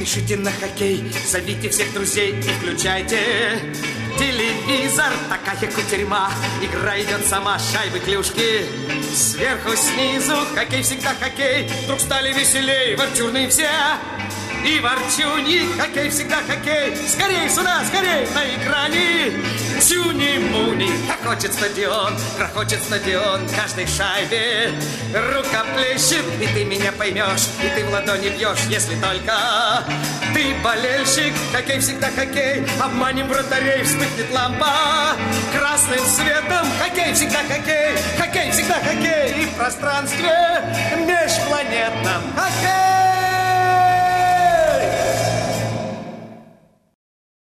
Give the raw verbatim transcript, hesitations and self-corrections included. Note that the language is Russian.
Спешите на хоккей, зовите всех друзей и включайте телевизор. Такая кутерьма, игра идет сама, шайбы, клюшки. Сверху, снизу, хоккей всегда хоккей. Вдруг стали веселей, ворчурные все и ворчуньи. Хоккей всегда хоккей. Скорей сюда, скорей на экране. Тюни-муни, хохочет стадион, грохочет стадион каждой шайбе. Рука плещет, и ты меня поймешь, и ты в ладони бьешь, если только ты болельщик. Хоккей всегда хоккей, обманем вратарей, вспыхнет лампа красным светом. Хоккей всегда хоккей, хоккей всегда хоккей. И в пространстве межпланетном хоккей.